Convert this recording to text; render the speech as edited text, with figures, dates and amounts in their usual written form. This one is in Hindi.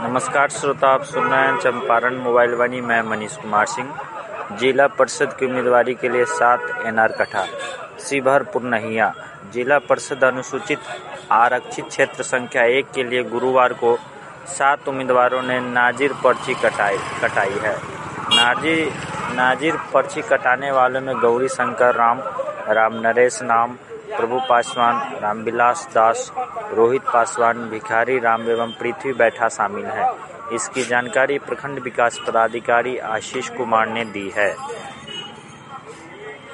नमस्कार श्रोता, आप सुन रहे हैं चंपारण मोबाइल वाणी। मैं मनीष कुमार सिंह। जिला परिषद की उम्मीदवारी के लिए 7 एनआर कटा। शिवहर पुरनहिया जिला परिषद अनुसूचित आरक्षित क्षेत्र संख्या 1 के लिए गुरुवार को 7 उम्मीदवारों ने नाजिर पर्ची कटाई है। नाजिर पर्ची कटाने वालों में गौरी शंकर राम नरेश नाम, प्रभु पासवान, रामविलास दास, रोहित पासवान, भिखारी राम एवं पृथ्वी बैठा शामिल हैं। इसकी जानकारी प्रखंड विकास पदाधिकारी आशीष कुमार ने दी है।